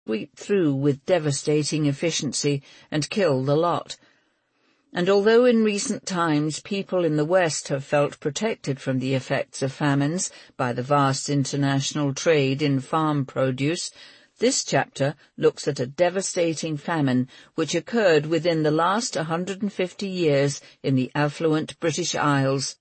sweep through with devastating efficiency and kill the lot. And although in recent times people in the West have felt protected from the effects of famines by the vast international trade in farm produce, this chapter looks at a devastating famine which occurred within the last 150 years in the affluent British Isles.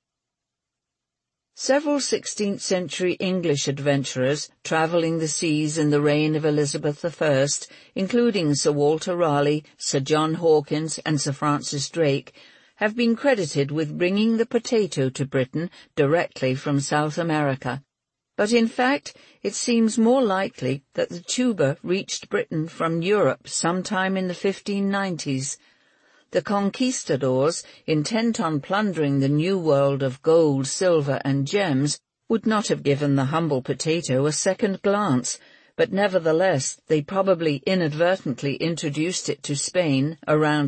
Several 16th-century English adventurers travelling the seas in the reign of Elizabeth I, including Sir Walter Raleigh, Sir John Hawkins and Sir Francis Drake, have been credited with bringing the potato to Britain directly from South America. But in fact, it seems more likely that the tuber reached Britain from Europe sometime in the 1590s. The conquistadors, intent on plundering the new world of gold, silver and gems, would not have given the humble potato a second glance, but nevertheless they probably inadvertently introduced it to Spain around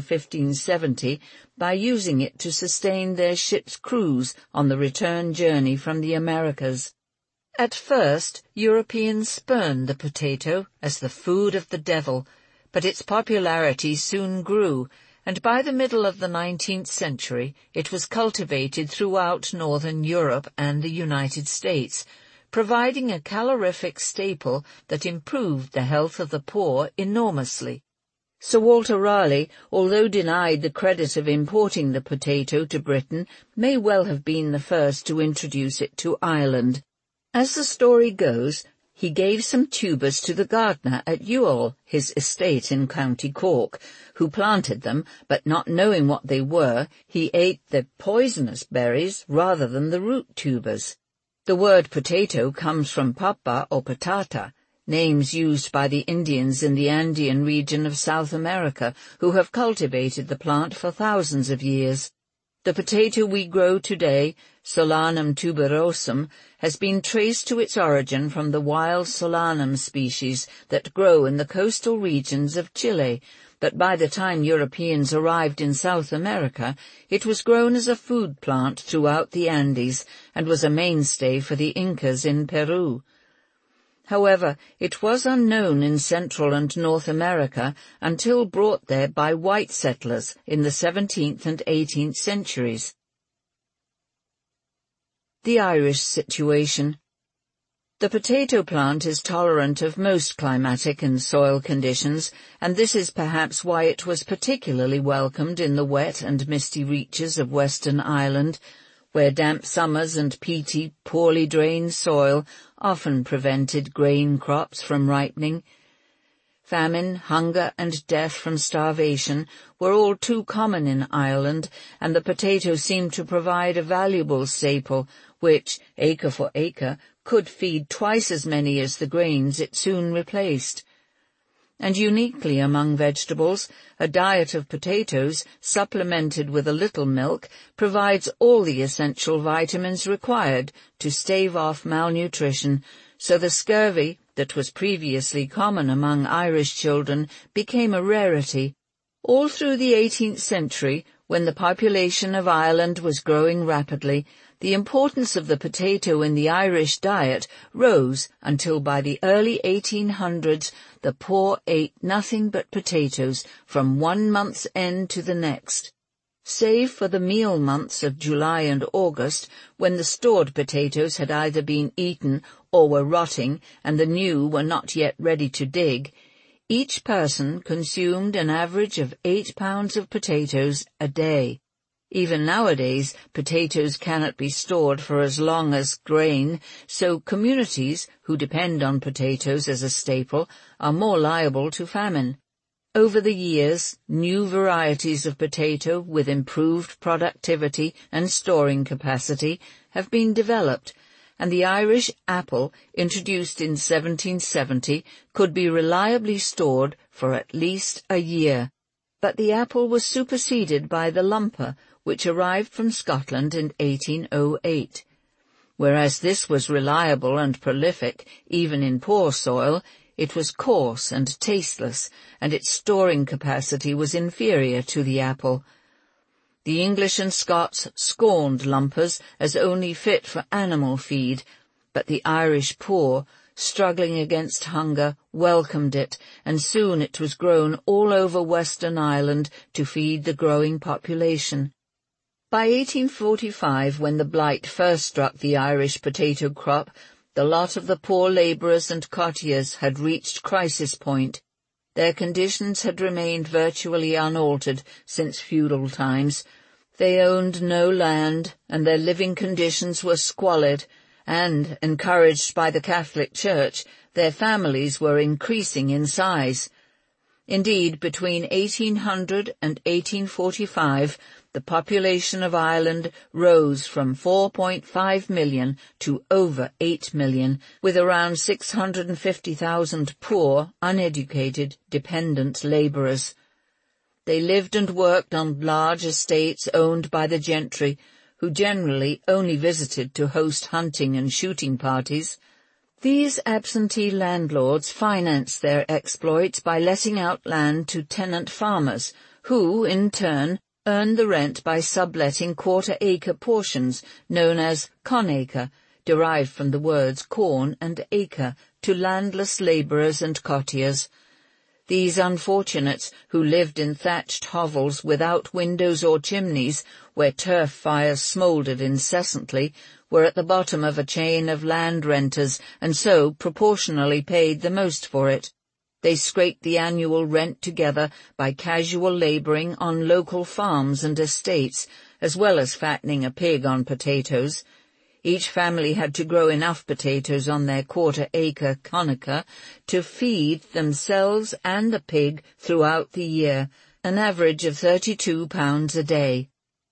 1570 by using it to sustain their ship's crews on the return journey from the Americas. At first, Europeans spurned the potato as the food of the devil, but its popularity soon grew, and by the middle of the 19th century it was cultivated throughout northern Europe and the United States, providing a calorific staple that improved the health of the poor enormously. Sir Walter Raleigh, although denied the credit of importing the potato to Britain, may well have been the first to introduce it to Ireland. As the story goes, he gave some tubers to the gardener at Youghal, his estate in County Cork, who planted them, but not knowing what they were, he ate the poisonous berries rather than the root tubers. The word potato comes from papa or patata, names used by the Indians in the Andean region of South America, who have cultivated the plant for thousands of years. The potato we grow today, Solanum tuberosum, has been traced to its origin from the wild Solanum species that grow in the coastal regions of Chile, but by the time Europeans arrived in South America, it was grown as a food plant throughout the Andes and was a mainstay for the Incas in Peru. However, it was unknown in Central and North America until brought there by white settlers in the 17th and 18th centuries. The Irish situation. The potato plant is tolerant of most climatic and soil conditions, and this is perhaps why it was particularly welcomed in the wet and misty reaches of Western Ireland, where damp summers and peaty, poorly drained soil often prevented grain crops from ripening. Famine, hunger, and death from starvation were all too common in Ireland, and the potato seemed to provide a valuable staple, which, acre for acre, could feed twice as many as the grains it soon replaced. And uniquely among vegetables, a diet of potatoes, supplemented with a little milk, provides all the essential vitamins required to stave off malnutrition, so the scurvy that was previously common among Irish children became a rarity. All through the 18th century, when the population of Ireland was growing rapidly, the importance of the potato in the Irish diet rose until by the early 1800s the poor ate nothing but potatoes from one month's end to the next. Save for the meal months of July and August, when the stored potatoes had either been eaten or were rotting and the new were not yet ready to dig, each person consumed an average of 8 pounds of potatoes a day. Even nowadays, potatoes cannot be stored for as long as grain, so communities who depend on potatoes as a staple are more liable to famine. Over the years, new varieties of potato with improved productivity and storing capacity have been developed, and the Irish apple, introduced in 1770, could be reliably stored for at least a year. But the apple was superseded by the lumper, which arrived from Scotland in 1808. Whereas this was reliable and prolific, even in poor soil, it was coarse and tasteless, and its storing capacity was inferior to the apple. The English and Scots scorned lumpers as only fit for animal feed, but the Irish poor struggling against hunger, welcomed it, and soon it was grown all over Western Ireland to feed the growing population. By 1845, when the blight first struck the Irish potato crop, the lot of the poor labourers and cottiers had reached crisis point. Their conditions had remained virtually unaltered since feudal times. They owned no land, and their living conditions were squalid, and, encouraged by the Catholic Church, their families were increasing in size. Indeed, between 1800 and 1845, the population of Ireland rose from 4.5 million to over 8 million, with around 650,000 poor, uneducated, dependent labourers. They lived and worked on large estates owned by the gentry, who generally only visited to host hunting and shooting parties. These absentee landlords financed their exploits by letting out land to tenant farmers, who, in turn, earned the rent by subletting quarter-acre portions, known as conacre, derived from the words corn and acre, to landless labourers and cottiers. These unfortunates, who lived in thatched hovels without windows or chimneys, where turf fires smouldered incessantly, were at the bottom of a chain of land renters, and so proportionally paid the most for it. They scraped the annual rent together by casual labouring on local farms and estates, as well as fattening a pig on potatoes. Each family had to grow enough potatoes on their quarter-acre conacha to feed themselves and the pig throughout the year, an average of £32 a day.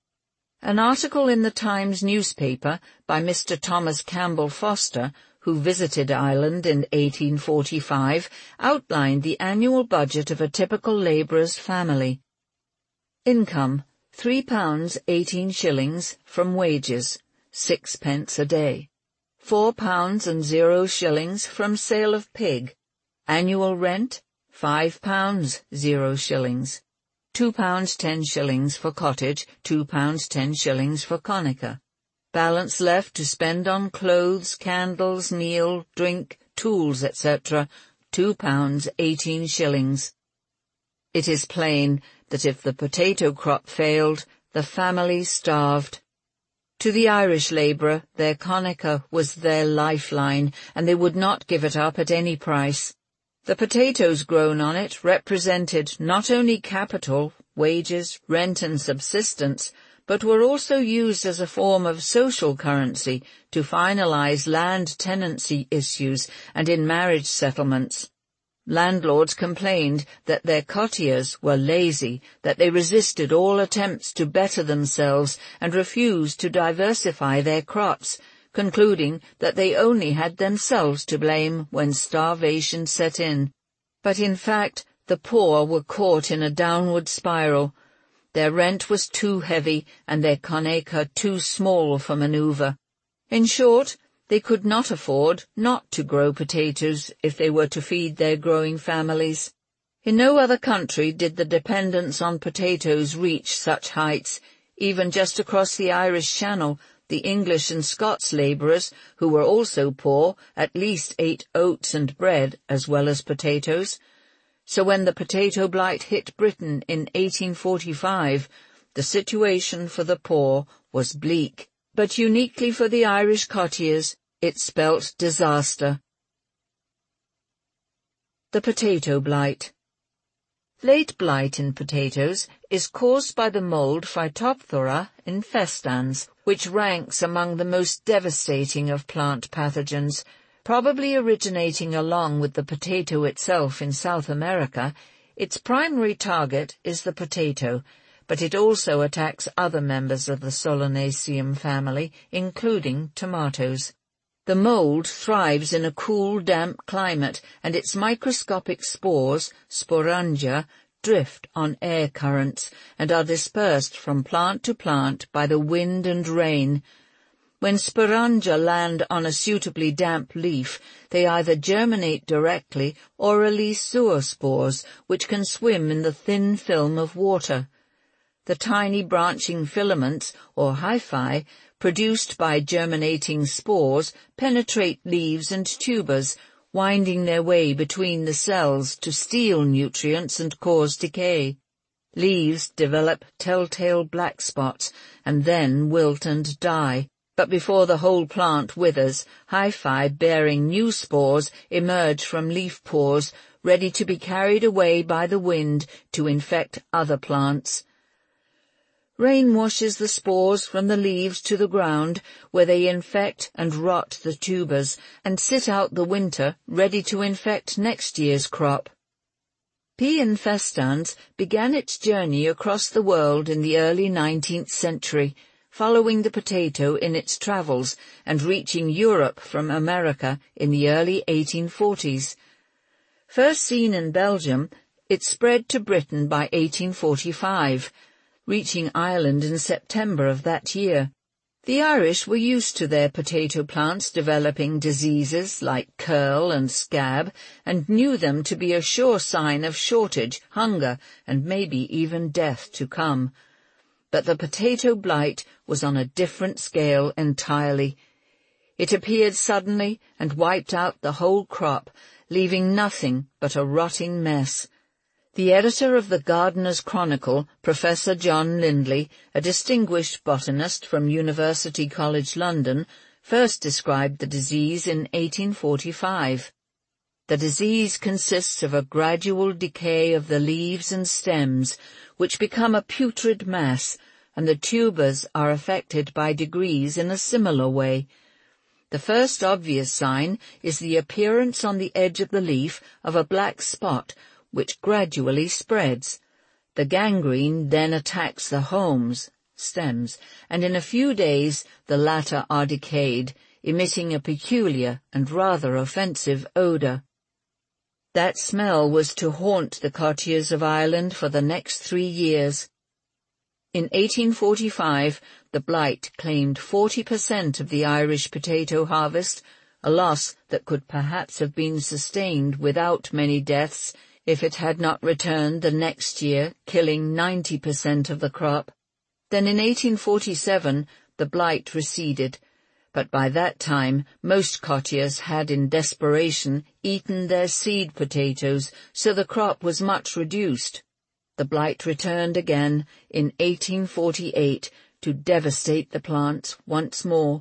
An article in the Times newspaper by Mr. Thomas Campbell Foster, who visited Ireland in 1845, outlined the annual budget of a typical labourer's family. Income, £3 18 from wages, 6 pence a day. £4 and 0 shillings from sale of pig. Annual rent, £5 0 shillings. £2 10 for cottage, £2 10 for conacha. Balance left to spend on clothes, candles, meal, drink, tools, etc., £2 18. It is plain that if the potato crop failed, the family starved. To the Irish labourer, their conacha was their lifeline, and they would not give it up at any price. The potatoes grown on it represented not only capital, wages, rent and subsistence, but were also used as a form of social currency to finalize land tenancy issues and in marriage settlements. Landlords complained that their cottiers were lazy, that they resisted all attempts to better themselves and refused to diversify their crops, concluding that they only had themselves to blame when starvation set in. But in fact, the poor were caught in a downward spiral. Their rent was too heavy and their conacha too small for manoeuvre. In short, they could not afford not to grow potatoes if they were to feed their growing families. In no other country did the dependence on potatoes reach such heights. Even just across the Irish Channel, the English and Scots labourers, who were also poor, at least ate oats and bread as well as potatoes. So when the potato blight hit Britain in 1845, the situation for the poor was bleak. But uniquely for the Irish cottiers, it spelt disaster. The potato blight. Late blight in potatoes is caused by the mould Phytophthora infestans, which ranks among the most devastating of plant pathogens. Probably originating along with the potato itself in South America, its primary target is the potato, but it also attacks other members of the Solanaceae family, including tomatoes. The mold thrives in a cool, damp climate, and its microscopic spores, sporangia, drift on air currents and are dispersed from plant to plant by the wind and rain. When sporangia land on a suitably damp leaf, they either germinate directly or release zoospores, which can swim in the thin film of water. The tiny branching filaments, or hyphae, produced by germinating spores penetrate leaves and tubers, winding their way between the cells to steal nutrients and cause decay. Leaves develop telltale black spots and then wilt and die. But before the whole plant withers, hyphae bearing new spores emerge from leaf pores, ready to be carried away by the wind to infect other plants. Rain washes the spores from the leaves to the ground, where they infect and rot the tubers, and sit out the winter, ready to infect next year's crop. P. infestans began its journey across the world in the early 19th century, following the potato in its travels and reaching Europe from America in the early 1840s. First seen in Belgium, it spread to Britain by 1845, reaching Ireland in September of that year. The Irish were used to their potato plants developing diseases like curl and scab, and knew them to be a sure sign of shortage, hunger, and maybe even death to come. But the potato blight was on a different scale entirely. It appeared suddenly and wiped out the whole crop, leaving nothing but a rotting mess. The editor of the Gardener's Chronicle, Professor John Lindley, a distinguished botanist from University College London, first described the disease in 1845. The disease consists of a gradual decay of the leaves and stems, which become a putrid mass, and the tubers are affected by degrees in a similar way. The first obvious sign is the appearance on the edge of the leaf of a black spot, which gradually spreads. The gangrene then attacks the haulms, stems, and in a few days the latter are decayed, emitting a peculiar and rather offensive odour. That smell was to haunt the cottiers of Ireland for the next 3 years. In 1845, the blight claimed 40% of the Irish potato harvest, a loss that could perhaps have been sustained without many deaths if it had not returned the next year, killing 90% of the crop. Then in 1847, the blight receded, but by that time most cottiers had in desperation eaten their seed potatoes, so the crop was much reduced. The blight returned again in 1848 to devastate the plants once more.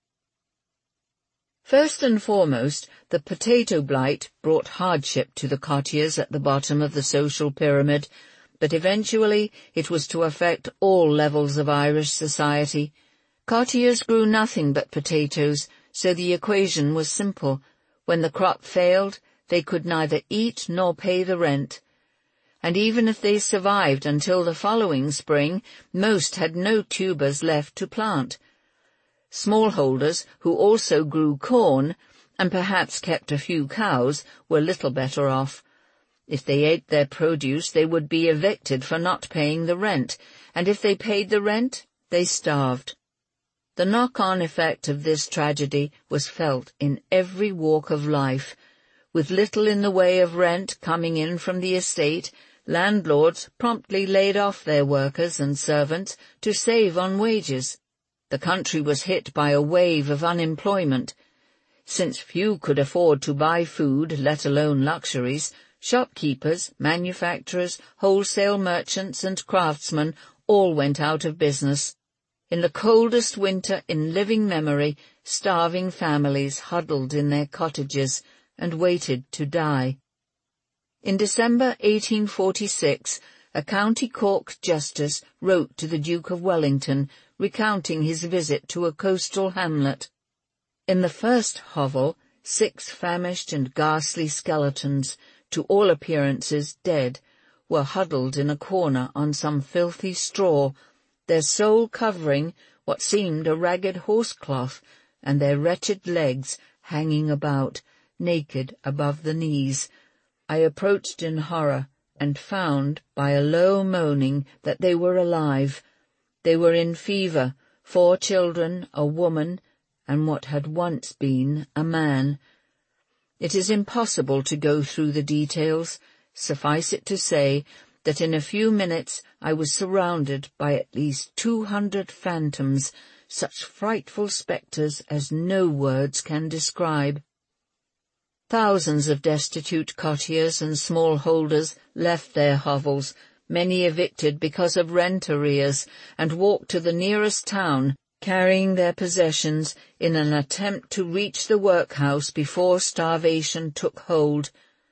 First and foremost, the potato blight brought hardship to the cottiers at the bottom of the social pyramid, but eventually it was to affect all levels of Irish society. Cottiers grew nothing but potatoes, so the equation was simple. When the crop failed, they could neither eat nor pay the rent. And even if they survived until the following spring, most had no tubers left to plant. Smallholders, who also grew corn, and perhaps kept a few cows, were little better off. If they ate their produce, they would be evicted for not paying the rent, and if they paid the rent, they starved. The knock-on effect of this tragedy was felt in every walk of life. With little in the way of rent coming in from the estate, landlords promptly laid off their workers and servants to save on wages. The country was hit by a wave of unemployment. Since few could afford to buy food, let alone luxuries, shopkeepers, manufacturers, wholesale merchants, and craftsmen all went out of business. In the coldest winter in living memory, starving families huddled in their cottages and waited to die. In December 1846, a County Cork justice wrote to the Duke of Wellington, recounting his visit to a coastal hamlet. In the first hovel, 6 famished and ghastly skeletons, to all appearances dead, were huddled in a corner on some filthy straw, their sole covering what seemed a ragged horsecloth, and their wretched legs hanging about, naked above the knees. I approached in horror, and found, by a low moaning, that they were alive. They were in fever, 4 children, a woman, and what had once been a man. It is impossible to go through the details. Suffice it to say that in a few minutes I was surrounded by at least 200 phantoms, such frightful spectres as no words can describe. Thousands of destitute cottiers and smallholders left their hovels, many evicted because of rent arrears, and walked to the nearest town, carrying their possessions in an attempt to reach the workhouse before starvation took hold.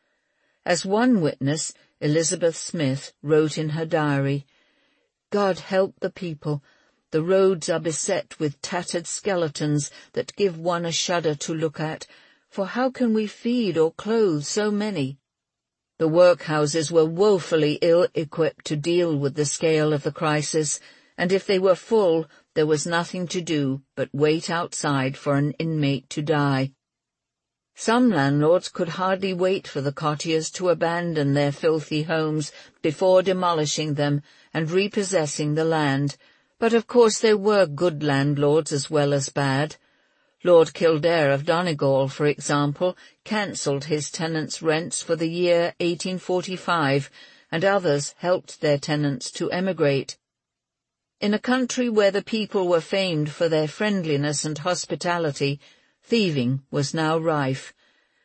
As one witness, Elizabeth Smith, wrote in her diary, "God help the people. The roads are beset with tattered skeletons that give one a shudder to look at, for how can we feed or clothe so many?" The workhouses were woefully ill-equipped to deal with the scale of the crisis, and if they were full, there was nothing to do but wait outside for an inmate to die. Some landlords could hardly wait for the cottiers to abandon their filthy homes before demolishing them and repossessing the land, but of course there were good landlords as well as bad. Lord Kildare of Donegal, for example, cancelled his tenants' rents for the year 1845, and others helped their tenants to emigrate. In a country where the people were famed for their friendliness and hospitality, thieving was now rife.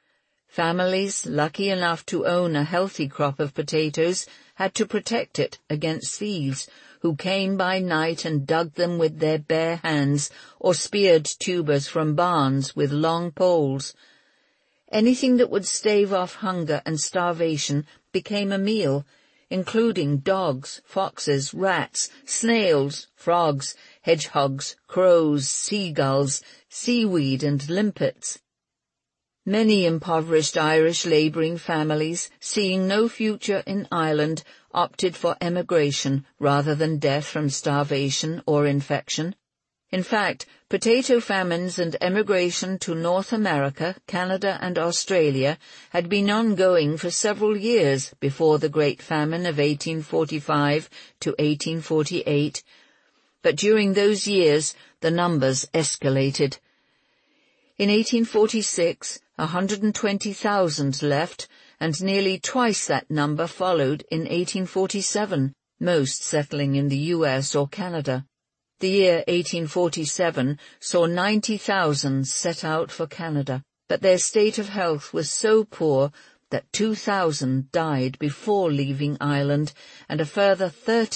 Families lucky enough to own a healthy crop of potatoes had to protect it against thieves, who came by night and dug them with their bare hands or speared tubers from barns with long poles. Anything that would stave off hunger and starvation became a meal, including dogs, foxes, rats, snails, frogs, hedgehogs, crows, seagulls, seaweed and limpets. Many impoverished Irish labouring families, seeing no future in Ireland, opted for emigration rather than death from starvation or infection. In fact, potato famines and emigration to North America, Canada and Australia had been ongoing for several years before the Great Famine of 1845 to 1848, but during those years the numbers escalated. In 1846, 120,000 left, and nearly twice that number followed in 1847, most settling in the US or Canada. The year 1847 saw 90,000 set out for Canada, but their state of health was so poor that 2,000 died before leaving Ireland, and a further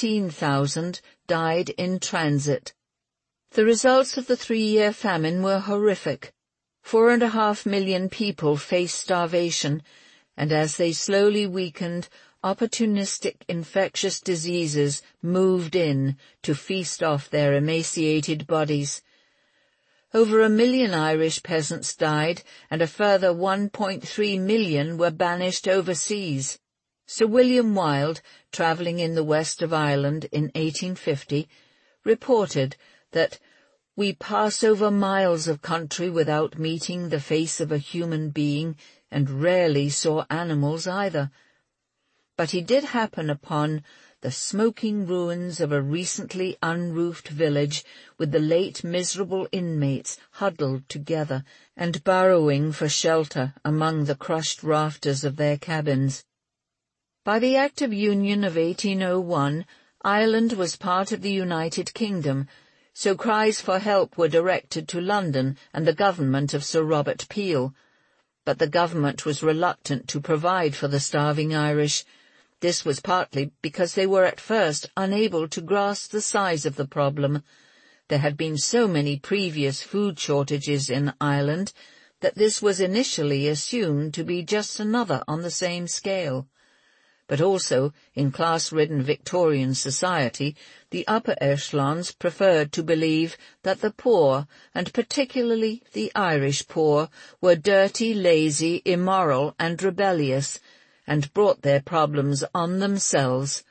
13,000 died in transit. The results of the 3-year famine were horrific. 4.5 million people faced starvation, and as they slowly weakened, opportunistic infectious diseases moved in to feast off their emaciated bodies. Over 1 million Irish peasants died, and a further 1.3 million were banished overseas. Sir William Wilde, travelling in the west of Ireland in 1850, reported that "We pass over miles of country without meeting the face of a human being, and rarely saw animals either." But he did happen upon the smoking ruins of a recently unroofed village, with the late miserable inmates huddled together and burrowing for shelter among the crushed rafters of their cabins. By the Act of Union of 1801, Ireland was part of the United Kingdom, so cries for help were directed to London and the government of Sir Robert Peel. But the government was reluctant to provide for the starving Irish. This was partly because they were at first unable to grasp the size of the problem. There had been so many previous food shortages in Ireland that this was initially assumed to be just another on the same scale. But also, in class-ridden Victorian society, the upper echelons preferred to believe that the poor, and particularly the Irish poor, were dirty, lazy, immoral, and rebellious, and brought their problems on themselves.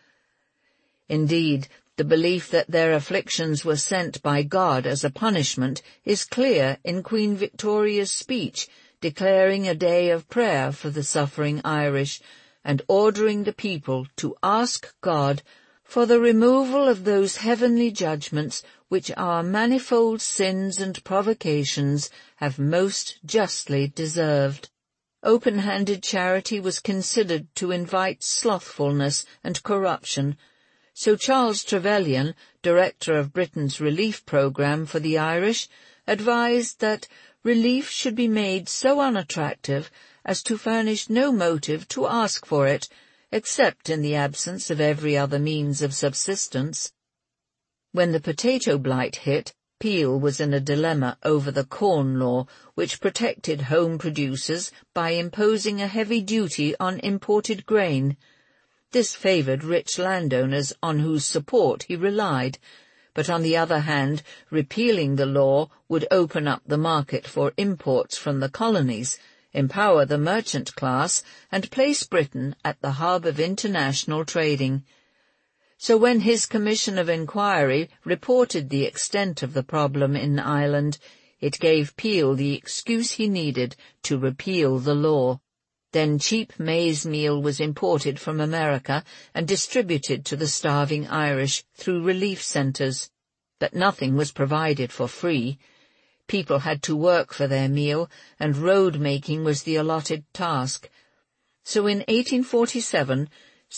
Indeed, the belief that their afflictions were sent by God as a punishment is clear in Queen Victoria's speech, declaring a day of prayer for the suffering Irish, and ordering the people to ask God for the removal of those heavenly judgments which our manifold sins and provocations have most justly deserved. Open-handed charity was considered to invite slothfulness and corruption, so Charles Trevelyan, director of Britain's relief programme for the Irish, advised that relief should be made so unattractive as to furnish no motive to ask for it, except in the absence of every other means of subsistence. When the potato blight hit, Peel was in a dilemma over the Corn Law, which protected home producers by imposing a heavy duty on imported grain. This favoured rich landowners on whose support he relied, but on the other hand, repealing the law would open up the market for imports from the colonies, empower the merchant class, and place Britain at the hub of international trading. So when his Commission of Inquiry reported the extent of the problem in Ireland, it gave Peel the excuse he needed to repeal the law. Then cheap maize meal was imported from America and distributed to the starving Irish through relief centres. But nothing was provided for free. People had to work for their meal, and road-making was the allotted task. So in 1847,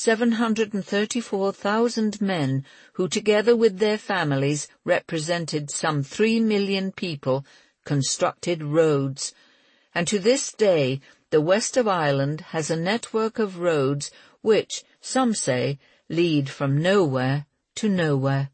734,000 men, who together with their families represented some 3 million people, constructed roads. And to this day, the west of Ireland has a network of roads which, some say, lead from nowhere to nowhere.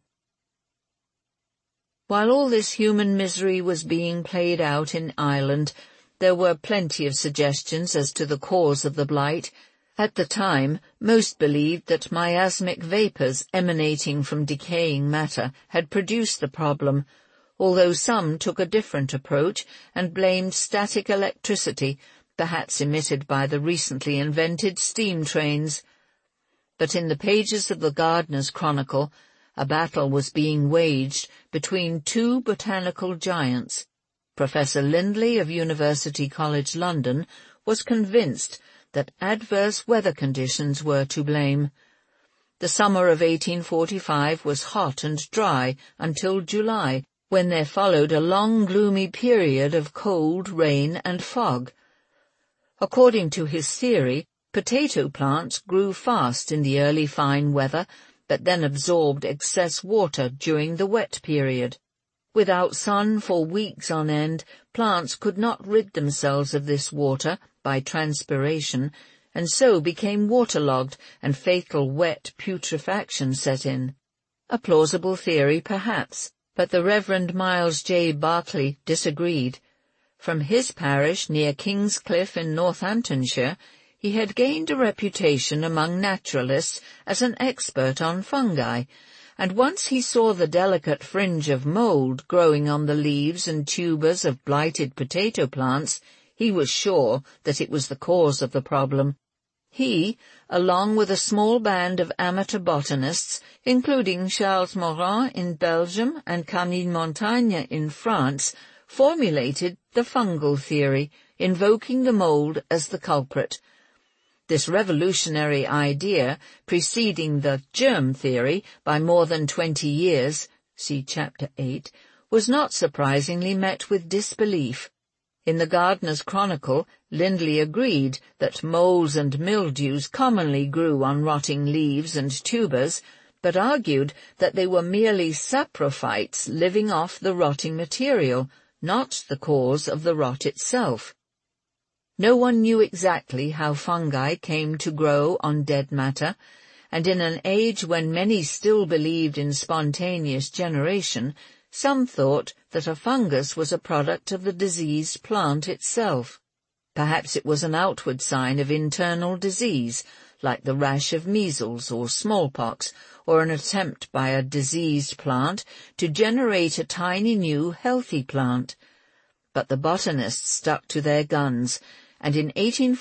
While all this human misery was being played out in Ireland, there were plenty of suggestions as to the cause of the blight. At the time, most believed that miasmic vapours emanating from decaying matter had produced the problem, although some took a different approach and blamed static electricity, perhaps emitted by the recently invented steam trains. But in the pages of the Gardener's Chronicle, a battle was being waged between two botanical giants. Professor Lindley of University College London was convinced that adverse weather conditions were to blame. The summer of 1845 was hot and dry until July, when there followed a long gloomy period of cold, rain and fog. According to his theory, potato plants grew fast in the early fine weather, but then absorbed excess water during the wet period. Without sun for weeks on end, plants could not rid themselves of this water by transpiration, and so became waterlogged, and fatal wet putrefaction set in. A plausible theory, perhaps, but the Reverend Miles J. Berkeley disagreed. From his parish near Kingscliff in Northamptonshire, he had gained a reputation among naturalists as an expert on fungi, and once he saw the delicate fringe of mould growing on the leaves and tubers of blighted potato plants, he was sure that it was the cause of the problem. He, along with a small band of amateur botanists, including Charles Morin in Belgium and Camille Montagne in France, formulated the fungal theory, invoking the mould as the culprit. This revolutionary idea, preceding the germ theory by more than 20 years, see Chapter 8, was not surprisingly met with disbelief. In the Gardener's Chronicle, Lindley agreed that moles and mildews commonly grew on rotting leaves and tubers, but argued that they were merely saprophytes living off the rotting material, not the cause of the rot itself. No one knew exactly how fungi came to grow on dead matter, and in an age when many still believed in spontaneous generation, some thought that a fungus was a product of the diseased plant itself. Perhaps it was an outward sign of internal disease, like the rash of measles or smallpox, or an attempt by a diseased plant to generate a tiny new healthy plant. But the botanists stuck to their guns, and in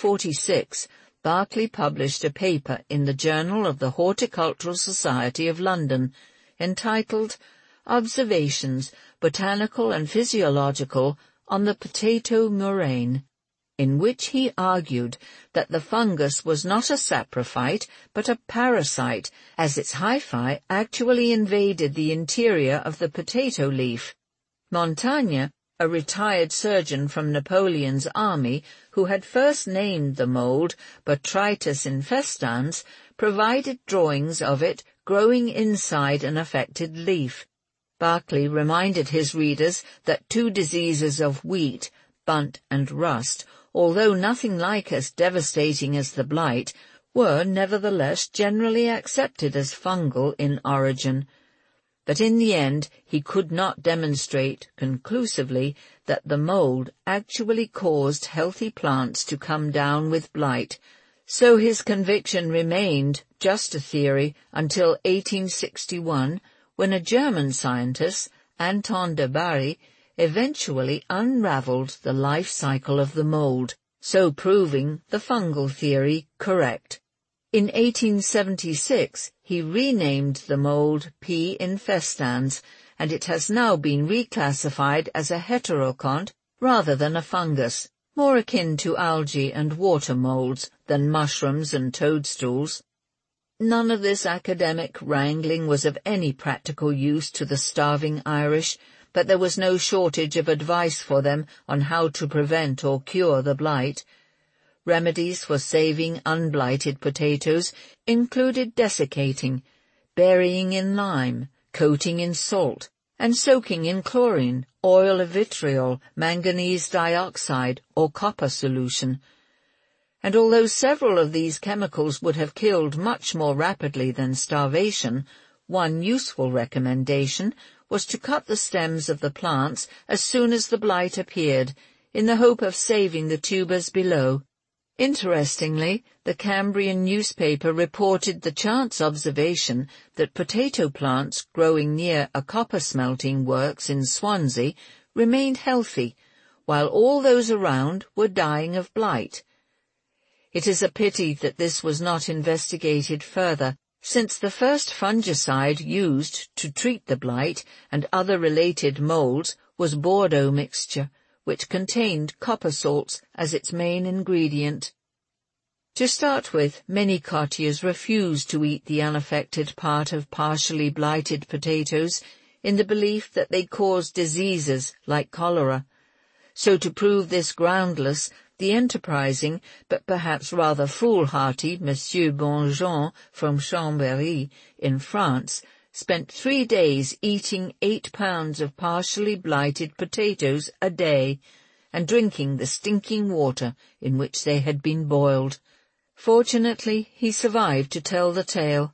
1846 Berkeley published a paper in the Journal of the Horticultural Society of London, entitled Observations, Botanical and Physiological, on the Potato Murrain, in which he argued that the fungus was not a saprophyte but a parasite, as its hyphae actually invaded the interior of the potato leaf. Montaigne, a retired surgeon from Napoleon's army, who had first named the mould Botrytis infestans, provided drawings of it growing inside an affected leaf. Berkeley reminded his readers that two diseases of wheat, bunt and rust, although nothing like as devastating as the blight, were nevertheless generally accepted as fungal in origin. But in the end he could not demonstrate conclusively that the mold actually caused healthy plants to come down with blight, so his conviction remained just a theory until 1861, when a German scientist, Anton de Bary, eventually unraveled the life cycle of the mold, so proving the fungal theory correct. In 1876 he renamed the mold P. infestans, and it has now been reclassified as a heterocont rather than a fungus, more akin to algae and water molds than mushrooms and toadstools. None of this academic wrangling was of any practical use to the starving Irish, but there was no shortage of advice for them on how to prevent or cure the blight. Remedies for saving unblighted potatoes included desiccating, burying in lime, coating in salt, and soaking in chlorine, oil of vitriol, manganese dioxide, or copper solution. And although several of these chemicals would have killed much more rapidly than starvation, one useful recommendation was to cut the stems of the plants as soon as the blight appeared, in the hope of saving the tubers below. Interestingly, the Cambrian newspaper reported the chance observation that potato plants growing near a copper-smelting works in Swansea remained healthy, while all those around were dying of blight. It is a pity that this was not investigated further, since the first fungicide used to treat the blight and other related molds was Bordeaux mixture, which contained copper salts as its main ingredient. To start with, many cottiers refused to eat the unaffected part of partially blighted potatoes in the belief that they caused diseases like cholera. So to prove this groundless, the enterprising, but perhaps rather foolhardy Monsieur Bonjean from Chambéry in France spent 3 days eating 8 pounds of partially blighted potatoes a day, and drinking the stinking water in which they had been boiled. Fortunately, he survived to tell the tale.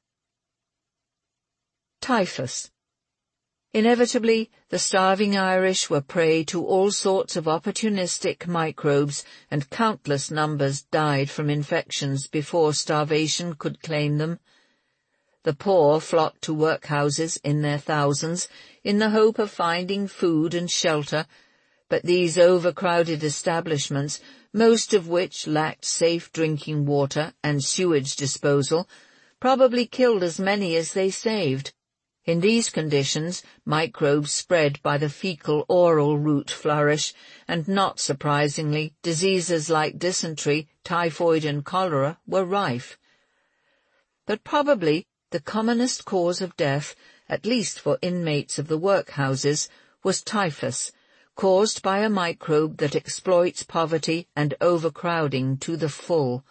Typhus. Inevitably, the starving Irish were prey to all sorts of opportunistic microbes, and countless numbers died from infections before starvation could claim them. The poor flocked to workhouses in their thousands in the hope of finding food and shelter, but these overcrowded establishments, most of which lacked safe drinking water and sewage disposal, probably killed as many as they saved. In these conditions, microbes spread by the fecal-oral route flourish, and not surprisingly, diseases like dysentery, typhoid and cholera were rife. But probably the commonest cause of death, at least for inmates of the workhouses, was typhus, caused by a microbe that exploits poverty and overcrowding to the full.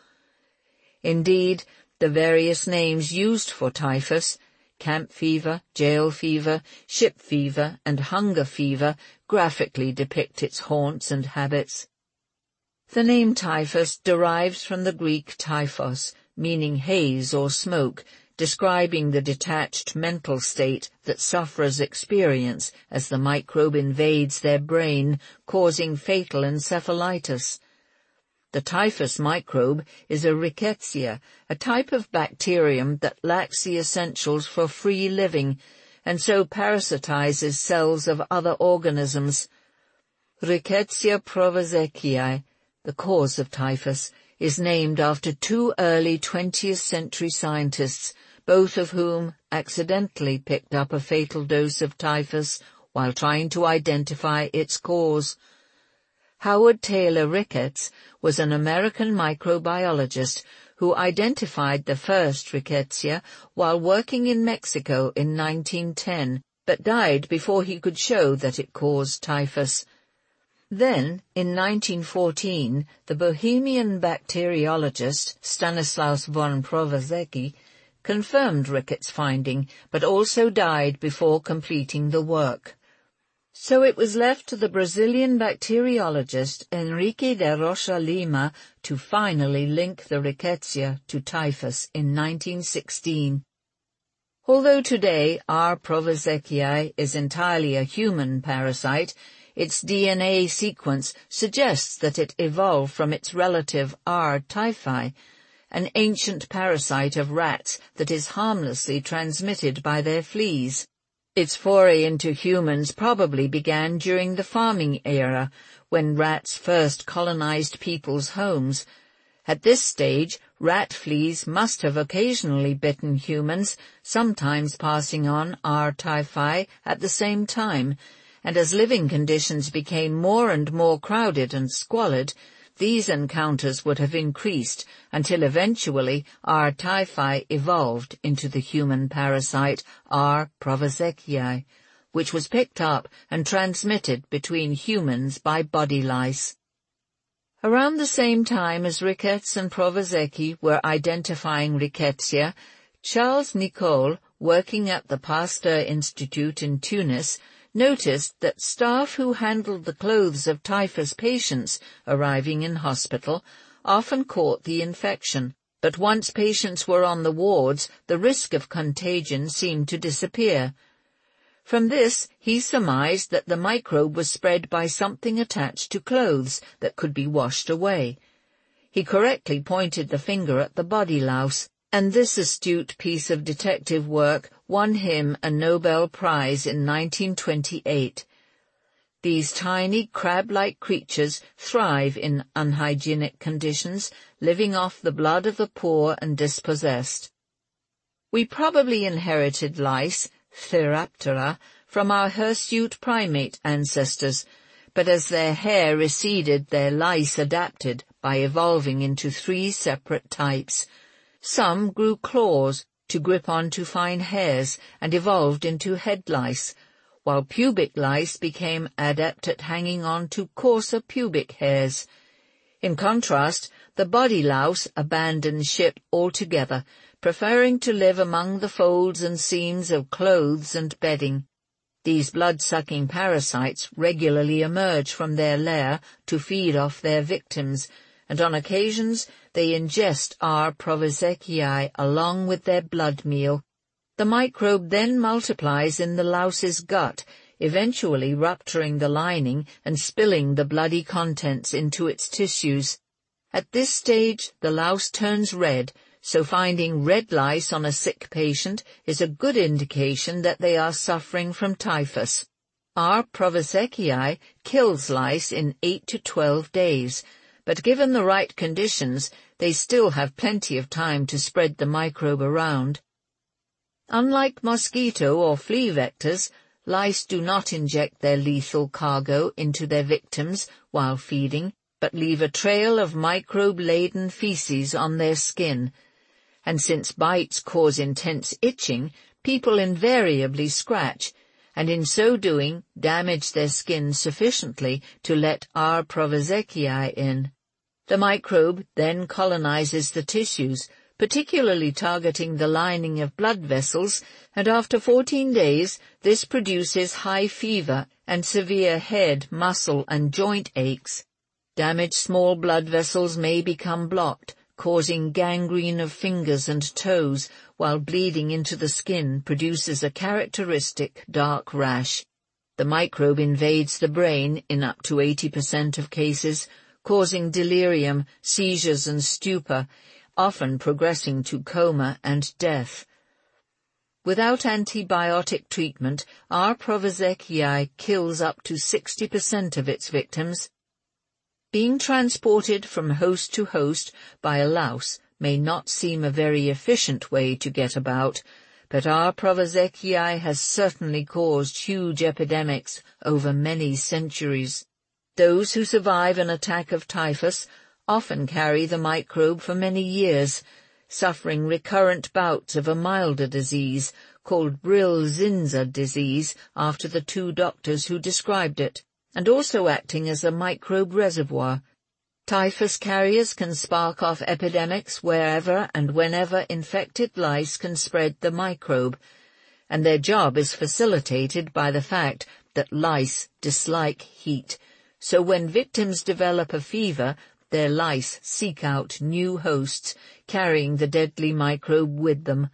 Indeed, the various names used for typhus, camp fever, jail fever, ship fever, and hunger fever, graphically depict its haunts and habits. The name typhus derives from the Greek typhos, meaning haze or smoke, describing the detached mental state that sufferers experience as the microbe invades their brain, causing fatal encephalitis. The typhus microbe is a rickettsia, a type of bacterium that lacks the essentials for free living, and so parasitizes cells of other organisms. Rickettsia prowazekii, the cause of typhus, is named after 2 early 20th century scientists, both of whom accidentally picked up a fatal dose of typhus while trying to identify its cause. Howard Taylor Ricketts was an American microbiologist who identified the first rickettsia while working in Mexico in 1910, but died before he could show that it caused typhus. Then, in 1914, the Bohemian bacteriologist Stanislaus von Prowazeki confirmed Ricketts' finding, but also died before completing the work. So it was left to the Brazilian bacteriologist Henrique de Rocha Lima to finally link the rickettsia to typhus in 1916. Although today R. prowazekii is entirely a human parasite, its DNA sequence suggests that it evolved from its relative R. typhi, an ancient parasite of rats that is harmlessly transmitted by their fleas. Its foray into humans probably began during the farming era, when rats first colonized people's homes. At this stage, rat fleas must have occasionally bitten humans, sometimes passing on R. typhi at the same time, and as living conditions became more and more crowded and squalid, these encounters would have increased until eventually R. typhi evolved into the human parasite R. prowazekii, which was picked up and transmitted between humans by body lice. Around the same time as Ricketts and Prowazekii were identifying rickettsia, Charles Nicolle, working at the Pasteur Institute in Tunis, noticed that staff who handled the clothes of typhus patients arriving in hospital often caught the infection, but once patients were on the wards, the risk of contagion seemed to disappear. From this, he surmised that the microbe was spread by something attached to clothes that could be washed away. He correctly pointed the finger at the body louse, and this astute piece of detective work won him a Nobel Prize in 1928. These tiny, crab-like creatures thrive in unhygienic conditions, living off the blood of the poor and dispossessed. We probably inherited lice, Theraptera, from our hirsute primate ancestors, but as their hair receded, their lice adapted by evolving into 3 separate types. Some grew claws to grip onto fine hairs and evolved into head lice, while pubic lice became adept at hanging on to coarser pubic hairs. In contrast, the body louse abandoned ship altogether, preferring to live among the folds and seams of clothes and bedding. These blood-sucking parasites regularly emerge from their lair to feed off their victims, and on occasions they ingest R. prowazekii along with their blood meal. The microbe then multiplies in the louse's gut, eventually rupturing the lining and spilling the bloody contents into its tissues. At this stage, the louse turns red, so finding red lice on a sick patient is a good indication that they are suffering from typhus. R. prowazekii kills lice in 8 to 12 days, but given the right conditions, they still have plenty of time to spread the microbe around. Unlike mosquito or flea vectors, lice do not inject their lethal cargo into their victims while feeding, but leave a trail of microbe-laden feces on their skin. And since bites cause intense itching, people invariably scratch, and in so doing damage their skin sufficiently to let R. prowazekii in. The microbe then colonizes the tissues, particularly targeting the lining of blood vessels, and after 14 days this produces high fever and severe head, muscle, and joint aches. Damaged small blood vessels may become blocked, causing gangrene of fingers and toes, while bleeding into the skin produces a characteristic dark rash. The microbe invades the brain in up to 80% of cases, causing delirium, seizures and stupor, often progressing to coma and death. Without antibiotic treatment, R. prowazekii kills up to 60% of its victims. Being transported from host to host by a louse may not seem a very efficient way to get about, but R. prowazekii has certainly caused huge epidemics over many centuries. Those who survive an attack of typhus often carry the microbe for many years, suffering recurrent bouts of a milder disease called Brill-Zinsser disease after the 2 doctors who described it, and also acting as a microbe reservoir. Typhus carriers can spark off epidemics wherever and whenever infected lice can spread the microbe, and their job is facilitated by the fact that lice dislike heat, so when victims develop a fever, their lice seek out new hosts, carrying the deadly microbe with them.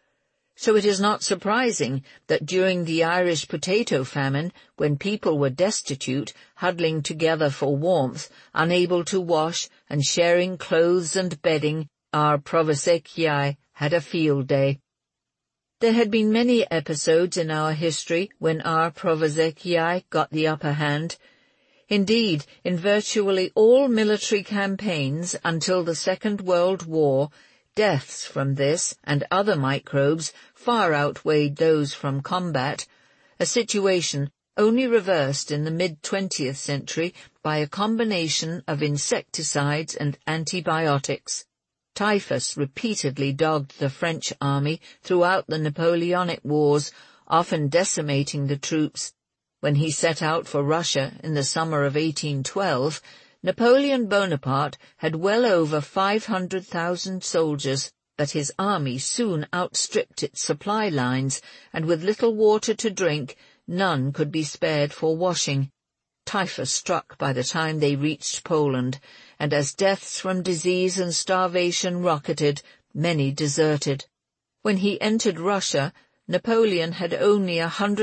So it is not surprising that during the Irish potato famine, when people were destitute, huddling together for warmth, unable to wash, and sharing clothes and bedding, R. Provozekii had a field day. There had been many episodes in our history when R. Provozekii got the upper hand. Indeed, in virtually all military campaigns until the Second World War, deaths from this and other microbes far outweighed those from combat, a situation only reversed in the mid-20th century by a combination of insecticides and antibiotics. Typhus repeatedly dogged the French army throughout the Napoleonic Wars, often decimating the troops. When he set out for Russia in the summer of 1812, Napoleon Bonaparte had well over 500,000 soldiers, but his army soon outstripped its supply lines, and with little water to drink, none could be spared for washing. Typhus struck by the time they reached Poland, and as deaths from disease and starvation rocketed, many deserted. When he entered Russia, Napoleon had only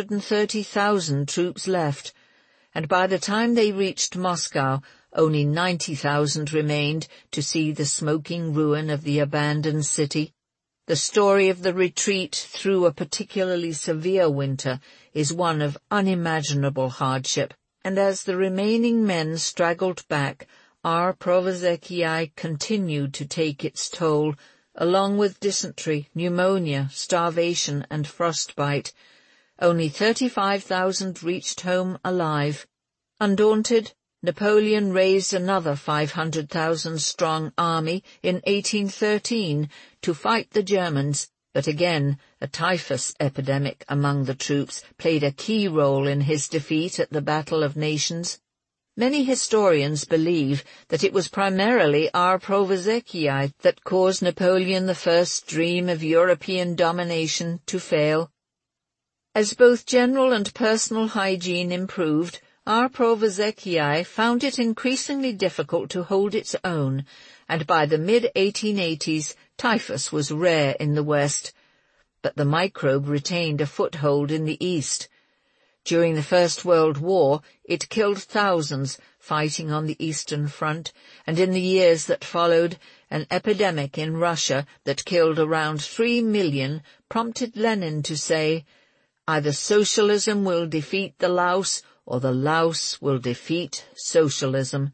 130,000 troops left, and by the time they reached Moscow, only 90,000 remained to see the smoking ruin of the abandoned city. The story of the retreat through a particularly severe winter is one of unimaginable hardship, and as the remaining men straggled back, R. Provozekii continued to take its toll, along with dysentery, pneumonia, starvation, and frostbite. Only 35,000 reached home alive. Undaunted, Napoleon raised another 500,000-strong army in 1813 to fight the Germans, but again a typhus epidemic among the troops played a key role in his defeat at the Battle of Nations. Many historians believe that it was primarily R. Provozekii that caused Napoleon I's dream of European domination to fail. As both general and personal hygiene improved, R. Provozekii found it increasingly difficult to hold its own, and by the mid-1880s typhus was rare in the West. But the microbe retained a foothold in the East. During the First World War, it killed thousands fighting on the Eastern Front, and in the years that followed, an epidemic in Russia that killed around 3 million prompted Lenin to say, "Either socialism will defeat the louse, or the louse will defeat socialism."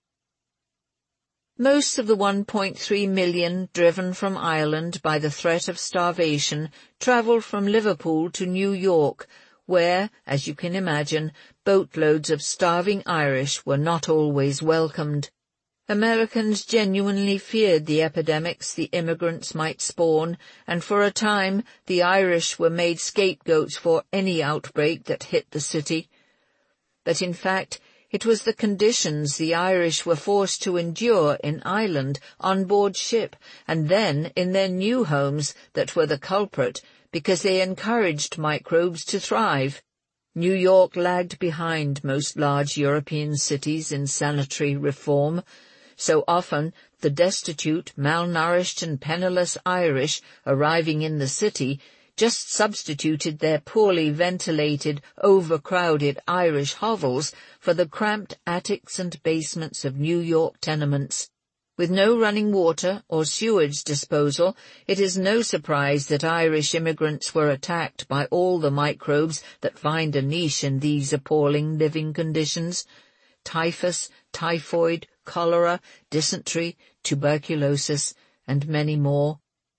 Most of the 1.3 million driven from Ireland by the threat of starvation travelled from Liverpool to New York, where, as you can imagine, boatloads of starving Irish were not always welcomed. Americans genuinely feared the epidemics the immigrants might spawn, and for a time the Irish were made scapegoats for any outbreak that hit the city. But in fact, it was the conditions the Irish were forced to endure in Ireland on board ship, and then in their new homes, that were the culprit, because they encouraged microbes to thrive. New York lagged behind most large European cities in sanitary reform. So often, the destitute, malnourished and penniless Irish arriving in the city just substituted their poorly ventilated, overcrowded Irish hovels for the cramped attics and basements of New York tenements. With no running water or sewage disposal, it is no surprise that Irish immigrants were attacked by all the microbes that find a niche in these appalling living conditions: typhus, typhoid, cholera, dysentery, tuberculosis, and many more.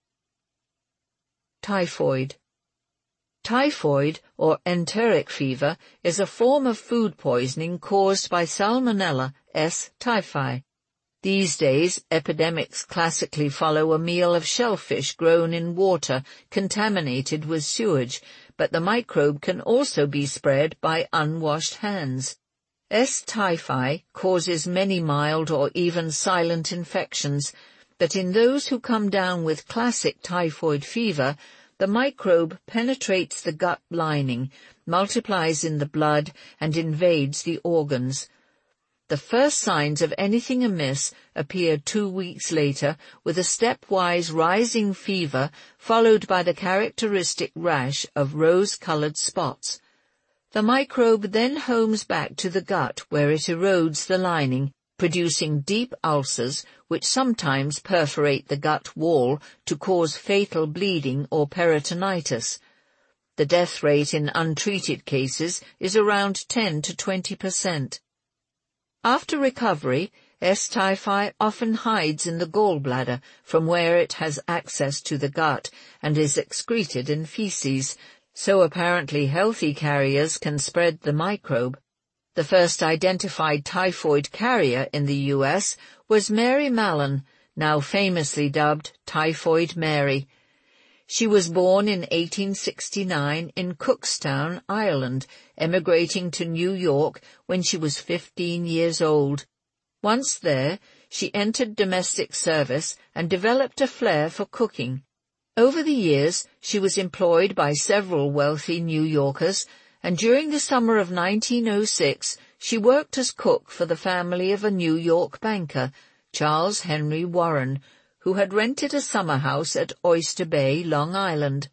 Typhoid. Typhoid, or enteric fever, is a form of food poisoning caused by Salmonella S. typhi. These days, epidemics classically follow a meal of shellfish grown in water contaminated with sewage, but the microbe can also be spread by unwashed hands. S. typhi causes many mild or even silent infections, but in those who come down with classic typhoid fever, the microbe penetrates the gut lining, multiplies in the blood, and invades the organs. The first signs of anything amiss appear 2 weeks later, with a stepwise rising fever followed by the characteristic rash of rose-colored spots. The microbe then homes back to the gut, where it erodes the lining, producing deep ulcers which sometimes perforate the gut wall to cause fatal bleeding or peritonitis. The death rate in untreated cases is around 10 to 20%. After recovery, S. typhi often hides in the gallbladder, from where it has access to the gut and is excreted in feces, so apparently healthy carriers can spread the microbe. The first identified typhoid carrier in the U.S. was Mary Mallon, now famously dubbed Typhoid Mary. She was born in 1869 in Cookstown, Ireland, emigrating to New York when she was 15 years old. Once there, she entered domestic service and developed a flair for cooking. Over the years, she was employed by several wealthy New Yorkers, and during the summer of 1906, she worked as cook for the family of a New York banker, Charles Henry Warren, who had rented a summer house at Oyster Bay, Long Island.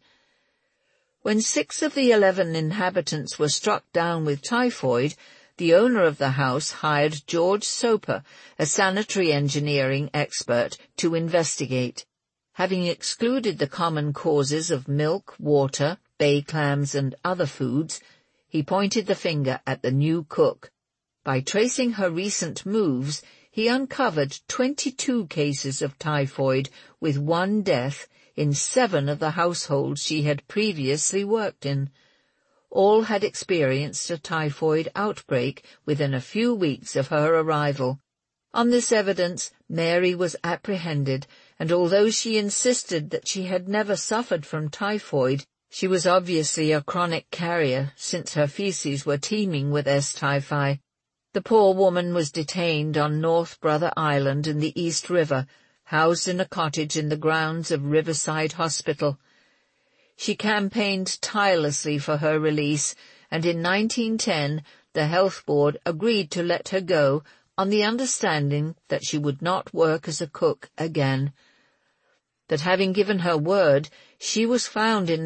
When 6 of the 11 inhabitants were struck down with typhoid, the owner of the house hired George Soper, a sanitary engineering expert, to investigate. Having excluded the common causes of milk, water, bay clams, and other foods, he pointed the finger at the new cook. By tracing her recent moves, he uncovered 22 cases of typhoid, with 1 death in 7 of the households she had previously worked in. All had experienced a typhoid outbreak within a few weeks of her arrival. On this evidence, Mary was apprehended, and although she insisted that she had never suffered from typhoid, she was obviously a chronic carrier, since her feces were teeming with S. typhi. The poor woman was detained on North Brother Island in the East River, housed in a cottage in the grounds of Riverside Hospital. She campaigned tirelessly for her release, and in 1910 the Health Board agreed to let her go on the understanding that she would not work as a cook again. But having given her word, she was found in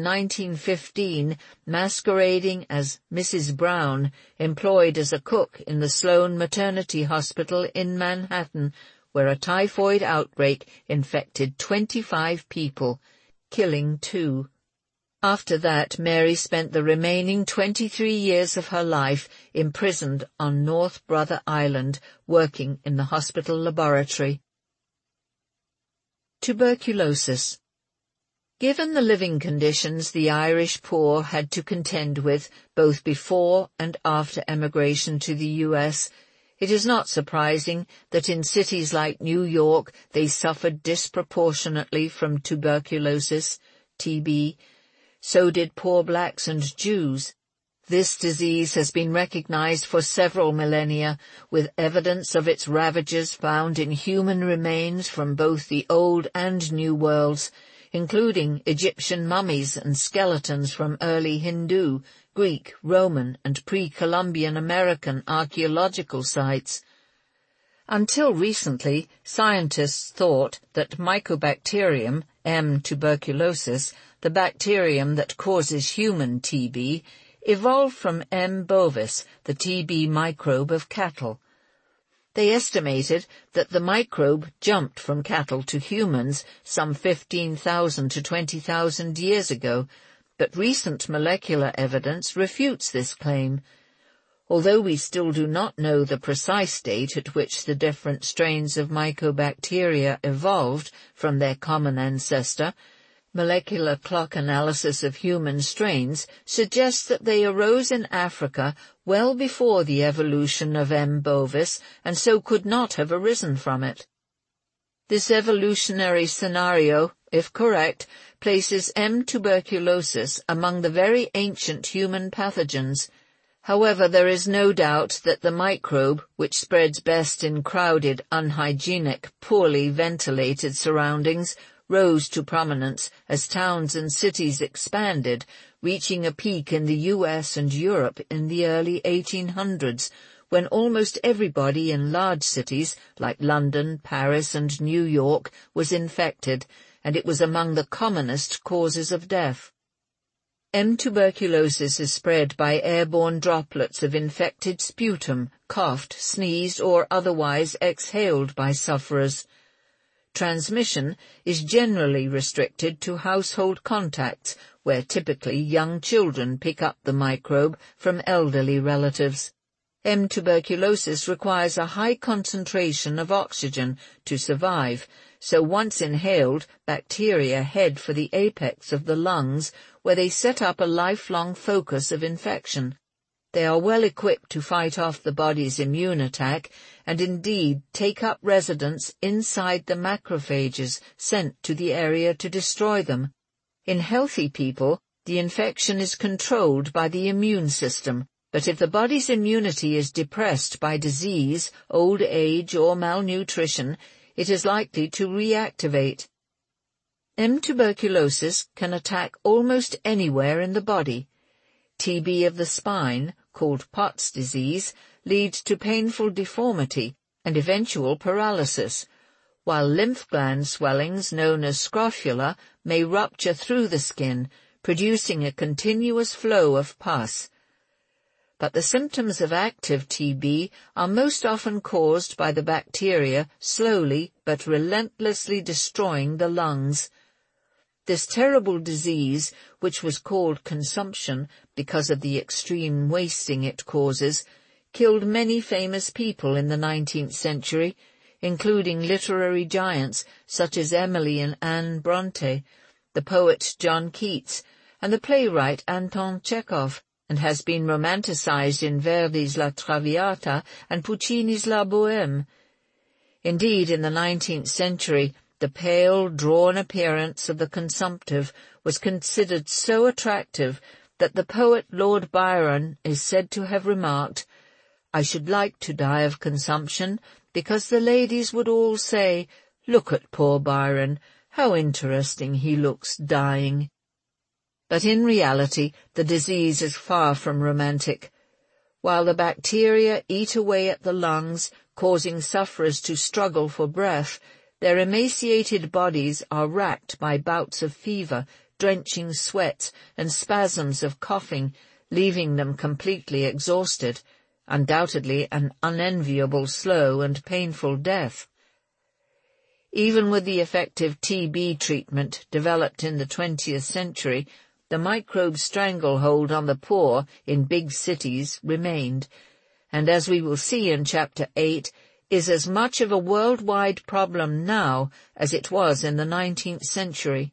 1915 masquerading as Mrs. Brown, employed as a cook in the Sloan Maternity Hospital in Manhattan, where a typhoid outbreak infected 25 people, killing 2. After that, Mary spent the remaining 23 years of her life imprisoned on North Brother Island, working in the hospital laboratory. Tuberculosis. Given the living conditions the Irish poor had to contend with both before and after emigration to the U.S., it is not surprising that in cities like New York they suffered disproportionately from tuberculosis, TB. So did poor blacks and Jews. This disease has been recognized for several millennia, with evidence of its ravages found in human remains from both the Old and New Worlds, including Egyptian mummies and skeletons from early Hindu, Greek, Roman, and pre-Columbian American archaeological sites. Until recently, scientists thought that Mycobacterium, M. tuberculosis, the bacterium that causes human TB, evolved from M. bovis, the TB microbe of cattle. They estimated that the microbe jumped from cattle to humans some 15,000 to 20,000 years ago, but recent molecular evidence refutes this claim. Although we still do not know the precise date at which the different strains of Mycobacteria evolved from their common ancestor, molecular clock analysis of human strains suggests that they arose in Africa well before the evolution of M. bovis, and so could not have arisen from it. This evolutionary scenario, if correct, places M. tuberculosis among the very ancient human pathogens. However, there is no doubt that the microbe, which spreads best in crowded, unhygienic, poorly ventilated surroundings, rose to prominence as towns and cities expanded, reaching a peak in the US and Europe in the early 1800s, when almost everybody in large cities like London, Paris, and New York was infected, and it was among the commonest causes of death. M. tuberculosis is spread by airborne droplets of infected sputum, coughed, sneezed, or otherwise exhaled by sufferers. Transmission is generally restricted to household contacts, where typically young children pick up the microbe from elderly relatives. M. tuberculosis requires a high concentration of oxygen to survive, so once inhaled, bacteria head for the apex of the lungs, where they set up a lifelong focus of infection. They are well equipped to fight off the body's immune attack, and indeed take up residence inside the macrophages sent to the area to destroy them. In healthy people, the infection is controlled by the immune system, but if the body's immunity is depressed by disease, old age, or malnutrition, it is likely to reactivate. M. tuberculosis can attack almost anywhere in the body. TB of the spine, called Pott's disease, leads to painful deformity and eventual paralysis, while lymph gland swellings known as scrofula may rupture through the skin, producing a continuous flow of pus. But the symptoms of active TB are most often caused by the bacteria slowly but relentlessly destroying the lungs. This terrible disease, which was called consumption because of the extreme wasting it causes, killed many famous people in the 19th century, including literary giants such as Emily and Anne Bronte, the poet John Keats, and the playwright Anton Chekhov, and has been romanticized in Verdi's La Traviata and Puccini's La Bohème. Indeed, in the 19th century, the pale, drawn appearance of the consumptive was considered so attractive that the poet Lord Byron is said to have remarked, "I should like to die of consumption, because the ladies would all say, 'Look at poor Byron, how interesting he looks dying.'" But in reality, the disease is far from romantic. While the bacteria eat away at the lungs, causing sufferers to struggle for breath, their emaciated bodies are racked by bouts of fever, drenching sweats, and spasms of coughing, leaving them completely exhausted, undoubtedly an unenviable, slow, and painful death. Even with the effective TB treatment developed in the 20th century, the microbe stranglehold on the poor in big cities remained, and as we will see in Chapter 8, is as much of a worldwide problem now as it was in the 19th century.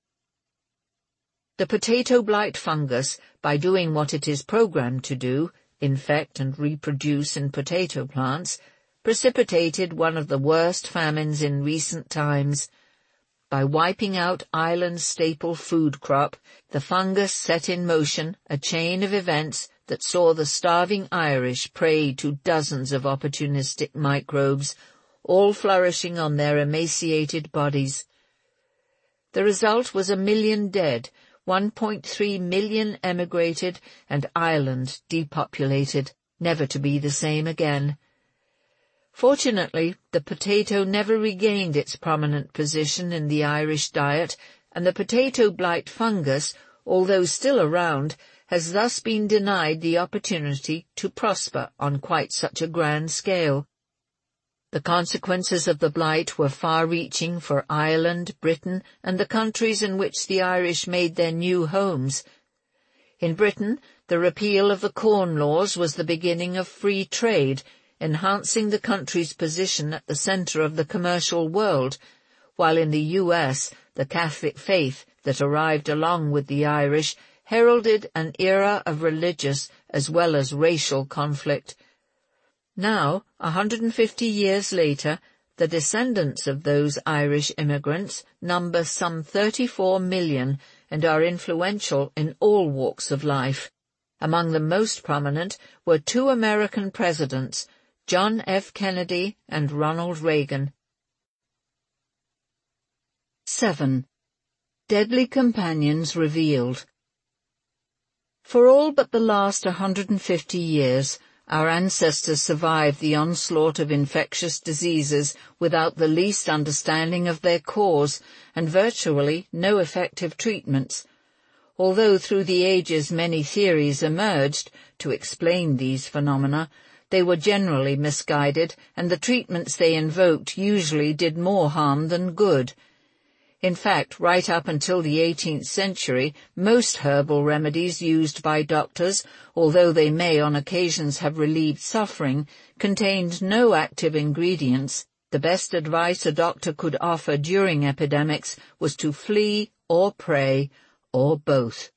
The potato blight fungus, by doing what it is programmed to do, infect and reproduce in potato plants, precipitated one of the worst famines in recent times. By wiping out Ireland's staple food crop, the fungus set in motion a chain of events that saw the starving Irish prey to dozens of opportunistic microbes, all flourishing on their emaciated bodies. The result was 1 million dead, 1.3 million emigrated, and Ireland depopulated, never to be the same again. Fortunately, the potato never regained its prominent position in the Irish diet, and the potato blight fungus, although still around, has thus been denied the opportunity to prosper on quite such a grand scale. The consequences of the blight were far-reaching for Ireland, Britain, and the countries in which the Irish made their new homes. In Britain, the repeal of the Corn Laws was the beginning of free trade, enhancing the country's position at the center of the commercial world, while in the U.S., the Catholic faith that arrived along with the Irish heralded an era of religious as well as racial conflict. Now, 150 years later, the descendants of those Irish immigrants number some 34 million and are influential in all walks of life. Among the most prominent were 2 American presidents, John F. Kennedy and Ronald Reagan. 7. Deadly companions revealed. For all but the last 150 years, our ancestors survived the onslaught of infectious diseases without the least understanding of their cause and virtually no effective treatments. Although through the ages many theories emerged to explain these phenomena, they were generally misguided, and the treatments they invoked usually did more harm than good. In fact, right up until the 18th century, most herbal remedies used by doctors, although they may on occasions have relieved suffering, contained no active ingredients. The best advice a doctor could offer during epidemics was to flee or pray, or both.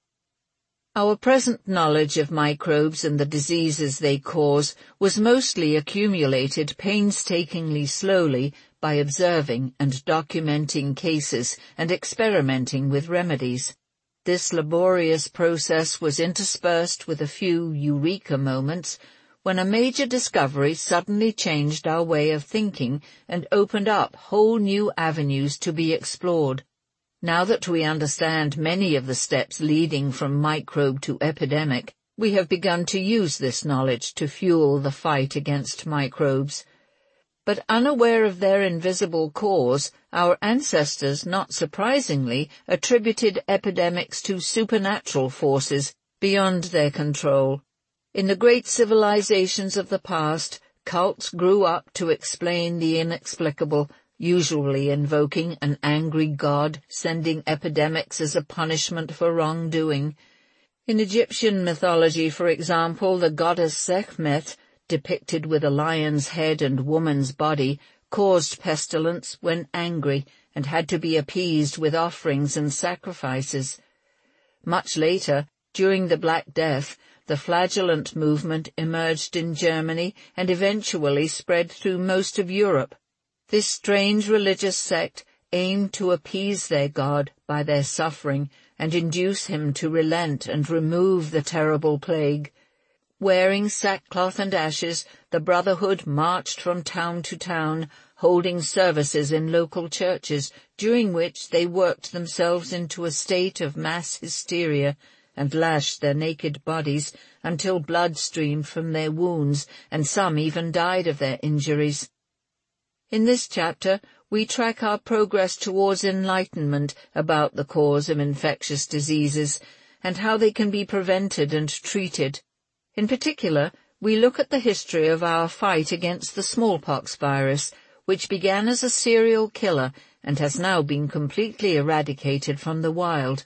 Our present knowledge of microbes and the diseases they cause was mostly accumulated painstakingly slowly by observing and documenting cases and experimenting with remedies. This laborious process was interspersed with a few eureka moments when a major discovery suddenly changed our way of thinking and opened up whole new avenues to be explored. Now that we understand many of the steps leading from microbe to epidemic, we have begun to use this knowledge to fuel the fight against microbes. But unaware of their invisible cause, our ancestors, not surprisingly, attributed epidemics to supernatural forces beyond their control. In the great civilizations of the past, cults grew up to explain the inexplicable, usually invoking an angry god sending epidemics as a punishment for wrongdoing. In Egyptian mythology, for example, the goddess Sekhmet, depicted with a lion's head and woman's body, caused pestilence when angry and had to be appeased with offerings and sacrifices. Much later, during the Black Death, the flagellant movement emerged in Germany and eventually spread through most of Europe. This strange religious sect aimed to appease their god by their suffering and induce him to relent and remove the terrible plague. Wearing sackcloth and ashes, the Brotherhood marched from town to town, holding services in local churches, during which they worked themselves into a state of mass hysteria and lashed their naked bodies until blood streamed from their wounds, and some even died of their injuries. In this chapter, we track our progress towards enlightenment about the cause of infectious diseases and how they can be prevented and treated. In particular, we look at the history of our fight against the smallpox virus, which began as a serial killer and has now been completely eradicated from the wild.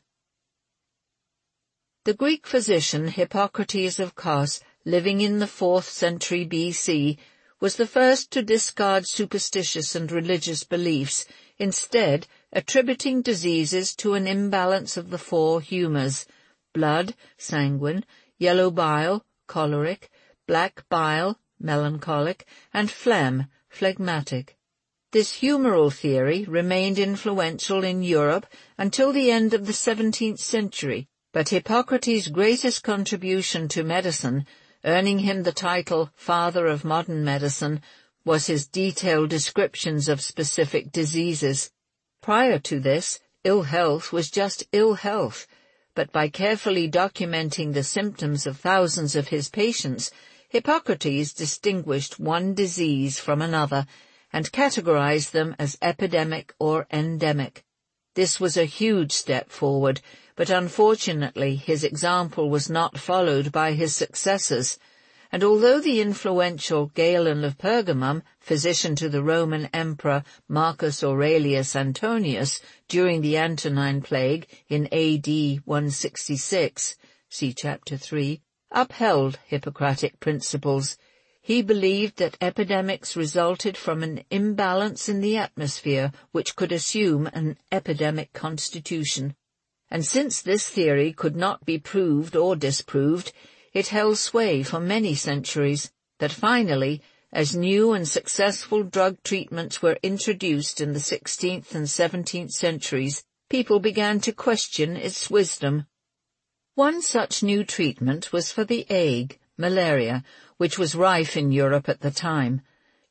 The Greek physician Hippocrates of Kos, living in the 4th century BC, was the first to discard superstitious and religious beliefs, instead attributing diseases to an imbalance of the 4 humours: blood, sanguine; yellow bile, choleric; black bile, melancholic; and phlegm, phlegmatic. This humoral theory remained influential in Europe until the end of the 17th century, but Hippocrates' greatest contribution to medicine, earning him the title Father of Modern Medicine, was his detailed descriptions of specific diseases. Prior to this, ill health was just ill health, but by carefully documenting the symptoms of thousands of his patients, Hippocrates distinguished one disease from another and categorized them as epidemic or endemic. This was a huge step forward, but unfortunately his example was not followed by his successors, and although the influential Galen of Pergamum, physician to the Roman Emperor Marcus Aurelius Antonius during the Antonine Plague in AD 166, see Chapter 3, upheld Hippocratic principles, he believed that epidemics resulted from an imbalance in the atmosphere which could assume an epidemic constitution. And since this theory could not be proved or disproved, it held sway for many centuries, that finally, as new and successful drug treatments were introduced in the 16th and 17th centuries, people began to question its wisdom. One such new treatment was for the ague, malaria, which was rife in Europe at the time.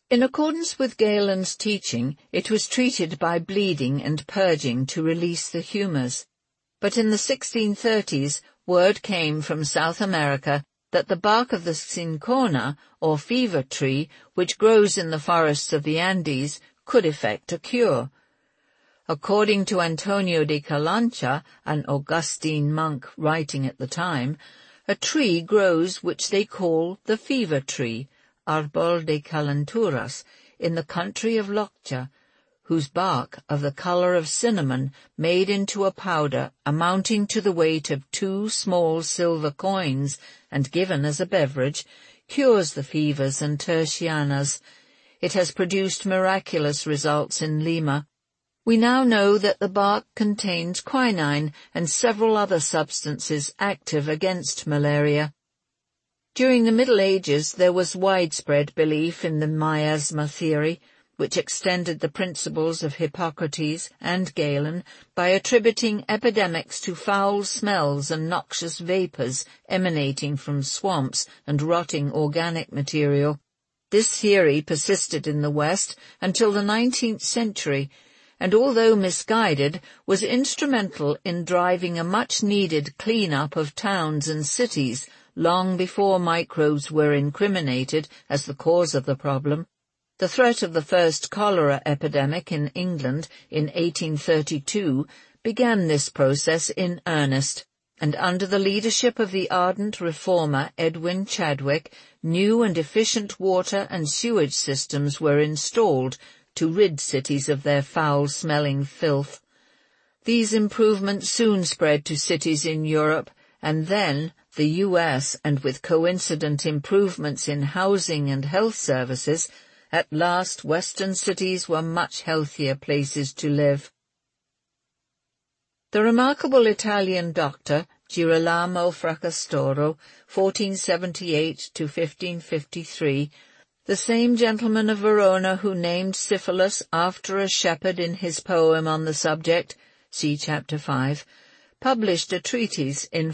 In accordance with Galen's teaching, it was treated by bleeding and purging to release the humours. But in the 1630s, word came from South America that the bark of the cinchona, or fever tree, which grows in the forests of the Andes, could effect a cure. According to Antonio de Calancha, an Augustine monk writing at the time, a tree grows which they call the fever tree, Arbol de Calenturas, in the country of Loccha, whose bark, of the colour of cinnamon, made into a powder amounting to the weight of 2 small silver coins, and given as a beverage, cures the fevers and tertianas. It has produced miraculous results in Lima. We now know that the bark contains quinine and several other substances active against malaria. During the Middle Ages, there was widespread belief in the miasma theory, which extended the principles of Hippocrates and Galen by attributing epidemics to foul smells and noxious vapours emanating from swamps and rotting organic material. This theory persisted in the West until the 19th century, and although misguided, was instrumental in driving a much-needed clean-up of towns and cities long before microbes were incriminated as the cause of the problem. The threat of the first cholera epidemic in England in 1832 began this process in earnest, and under the leadership of the ardent reformer Edwin Chadwick, new and efficient water and sewage systems were installed to rid cities of their foul-smelling filth. These improvements soon spread to cities in Europe, and then the US, and with coincident improvements in housing and health services, at last Western cities were much healthier places to live. The remarkable Italian doctor, Girolamo Fracastoro, 1478 to 1553, the same gentleman of Verona who named syphilis after a shepherd in his poem on the subject, see chapter 5, published a treatise in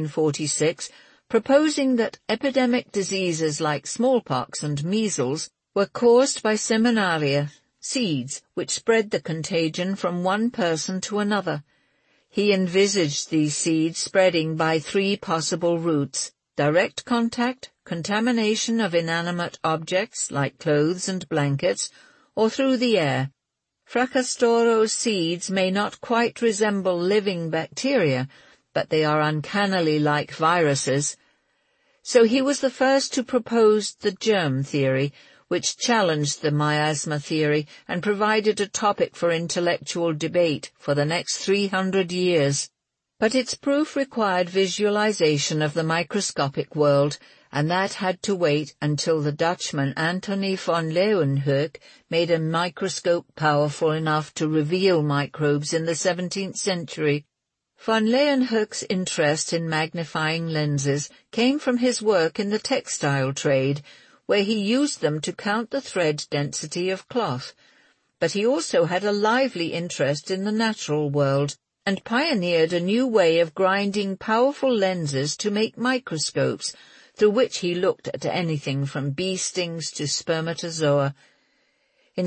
1546 proposing that epidemic diseases like smallpox and measles were caused by seminaria, seeds which spread the contagion from one person to another. He envisaged these seeds spreading by 3 possible routes: direct contact, contamination of inanimate objects like clothes and blankets, or through the air. Fracastoro's seeds may not quite resemble living bacteria, but they are uncannily like viruses. So he was the first to propose the germ theory, which challenged the miasma theory and provided a topic for intellectual debate for the next 300 years. But its proof required visualization of the microscopic world, and that had to wait until the Dutchman Antony von Leeuwenhoek made a microscope powerful enough to reveal microbes in the 17th century. Von Leeuwenhoek's interest in magnifying lenses came from his work in the textile trade, where he used them to count the thread density of cloth. But he also had a lively interest in the natural world, and pioneered a new way of grinding powerful lenses to make microscopes, through which he looked at anything from bee stings to spermatozoa. In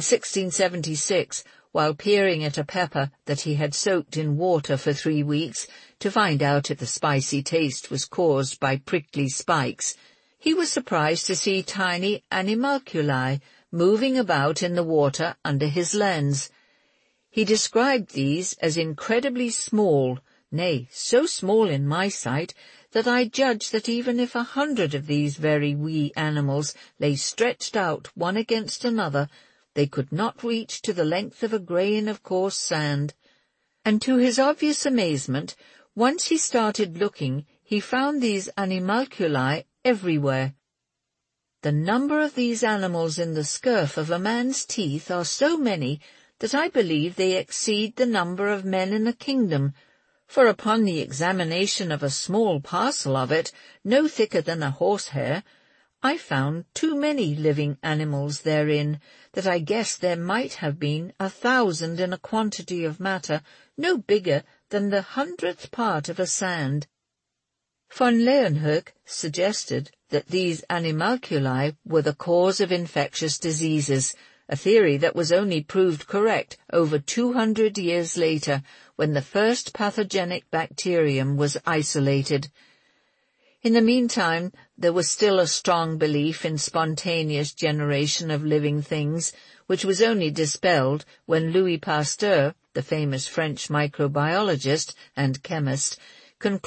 1676, while peering at a pepper that he had soaked in water for 3 weeks to find out if the spicy taste was caused by prickly spikes, he was surprised to see tiny animalculae moving about in the water under his lens. He described these as incredibly small, nay, so small in my sight that I judged that even if 100 of these very wee animals lay stretched out one against another, they could not reach to the length of a grain of coarse sand. And to his obvious amazement, once he started looking, he found these animalculae everywhere. The number of these animals in the scurf of a man's teeth are so many that I believe they exceed the number of men in a kingdom, for upon the examination of a small parcel of it, no thicker than a horsehair, I found too many living animals therein, that I guessed there might have been 1,000 in a quantity of matter no bigger than the 100th part of a sand. Von Leeuwenhoek suggested that these animalculae were the cause of infectious diseases, a theory that was only proved correct over 200 years later, when the first pathogenic bacterium was isolated. In the meantime, there was still a strong belief in spontaneous generation of living things, which was only dispelled when Louis Pasteur, the famous French microbiologist and chemist, concluded